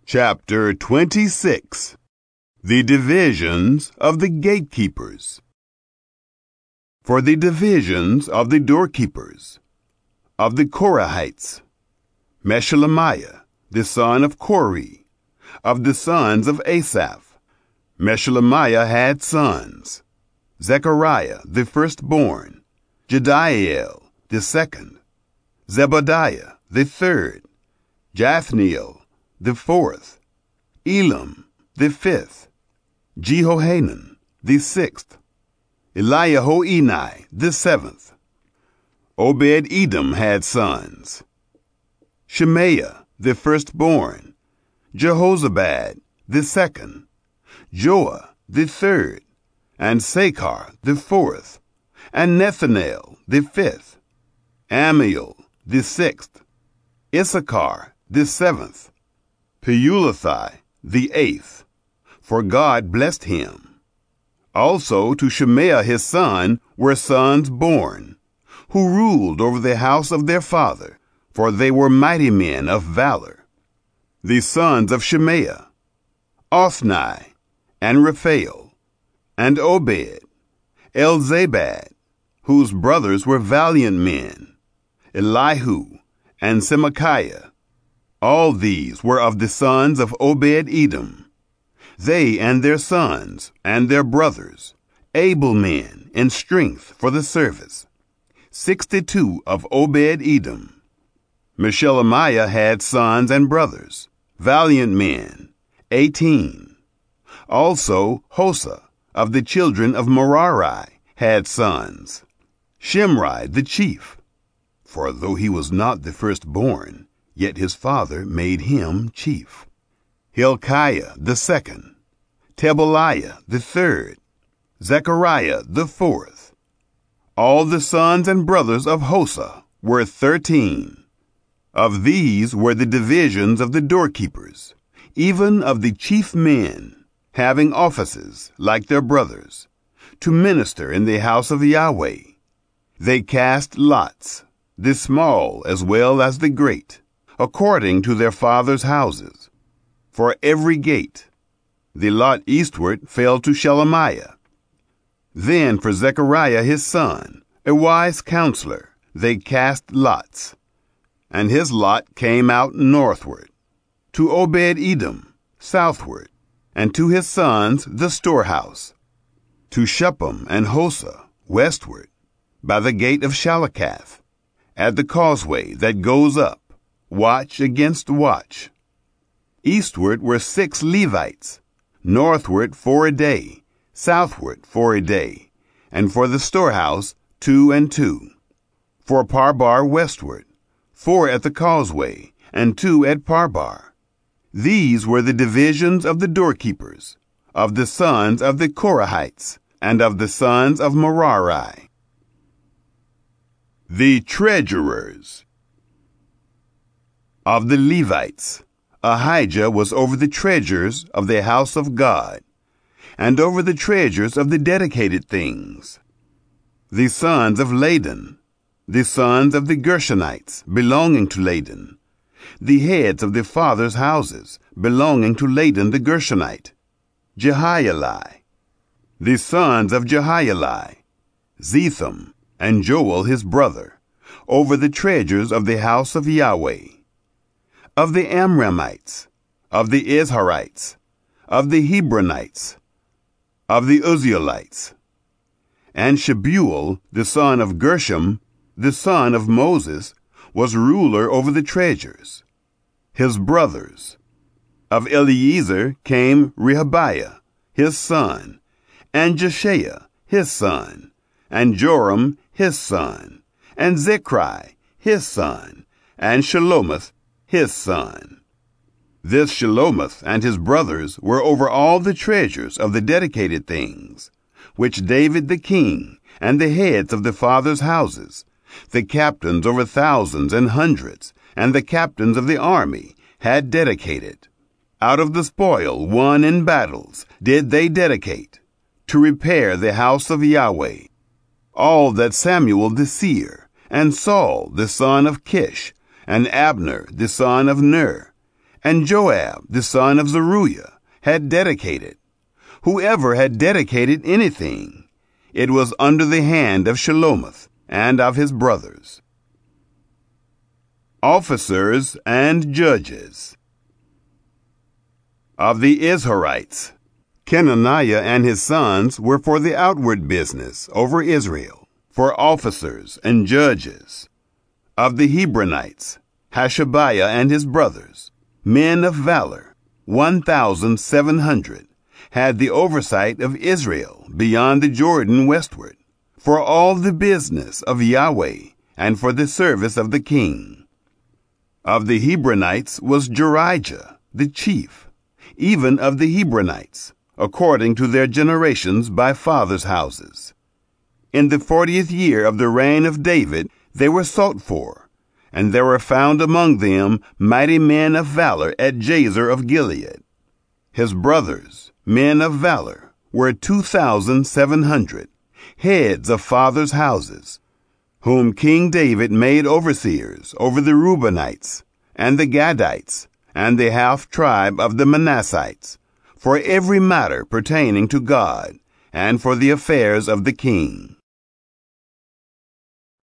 Chapter 26. The divisions of the gatekeepers. For the divisions of the doorkeepers, of the Korahites, Meshelemiah, the son of Kori, of the sons of Asaph. Meshelemiah had sons: Zechariah the firstborn, Jediael the second, Zebadiah the third, Jathniel the fourth, Elam the fifth, Jehohanan the sixth, Eliahoenai the seventh. Obed-Edom had sons: Shemaiah the firstborn, Jehozabad the second, Joah the third, and Sakar the fourth, and Nethanel the fifth, Amiel the sixth, Issachar the seventh, Peulethai the eighth, for God blessed him. Also to Shemaiah his son were sons born, who ruled over the house of their father, for they were mighty men of valor. The sons of Shemaiah: Othni, and Raphael, and Obed, Elzabad, whose brothers were valiant men, Elihu, and Semachiah. All these were of the sons of Obed-Edom. They and their sons and their brothers, able men in strength for the service, 62 of Obed-Edom. Meshelemiah had sons and brothers, valiant men, 18. Also Hosa, of the children of Merari, had sons: Shimri the chief, for though he was not the firstborn, yet his father made him chief; Hilkiah the second, Tebaliah the third, Zechariah the fourth. All the sons and brothers of Hosa were 13. Of these were the divisions of the doorkeepers, even of the chief men, having offices like their brothers, to minister in the house of Yahweh. They cast lots, the small as well as the great, according to their fathers' houses. For every gate, the lot eastward fell to Shelemiah. Then for Zechariah his son, a wise counselor, they cast lots, and his lot came out northward, to Obed-Edom southward, and to his sons the storehouse, to Shuppim and Hosa westward, by the gate of Shalakath, at the causeway that goes up, watch against watch. Eastward were 6 Levites, northward 4 a day, southward 4 a day, and for the storehouse 2 and 2. For Parbar westward, 4 at the causeway, and 2 at Parbar. These were the divisions of the doorkeepers, of the sons of the Korahites, and of the sons of Merari. The treasurers. Of the Levites, Ahijah was over the treasures of the house of God, and over the treasures of the dedicated things. The sons of Ladan, the sons of the Gershonites, belonging to Ladan, the heads of the fathers' houses, belonging to Ladan the Gershonite, Jehieli. The sons of Jehieli: Zetham, and Joel his brother, over the treasures of the house of Yahweh. Of the Amramites, of the Izharites, of the Hebronites, of the Uzzielites. And Shebuel, the son of Gershom, the son of Moses, was ruler over the treasures. His brothers: of Eliezer came Rehabiah, his son, and Jeshaiah, his son, and Joram, his son, and Zechri, his son, and Shelomoth, his son. This Shelomoth and his brothers were over all the treasures of the dedicated things, which David the king, and the heads of the fathers' houses, the captains over thousands and hundreds, and the captains of the army, had dedicated. Out of the spoil won in battles did they dedicate, to repair the house of Yahweh. All that Samuel the seer, and Saul the son of Kish, and Abner the son of Ner, And Joab, the son of Zeruiah, had dedicated. Whoever had dedicated anything, it was under the hand of Shelomith and of his brothers. Officers and judges. Of the Izharites, Kenaniah and his sons were for the outward business over Israel, for officers and judges. Of the Hebronites, Hashabiah and his brothers, men of valor, 1,700, had the oversight of Israel beyond the Jordan westward, for all the business of Yahweh and for the service of the king. Of the Hebronites was Jerijah, the chief, even of the Hebronites, according to their generations by fathers' houses. In the 40th year of the reign of David they were sought for, and there were found among them mighty men of valor at Jazer of Gilead. His brothers, men of valor, were 2,700, heads of fathers' houses, whom King David made overseers over the Reubenites, and the Gadites, and the half-tribe of the Manassites, for every matter pertaining to God, and for the affairs of the king.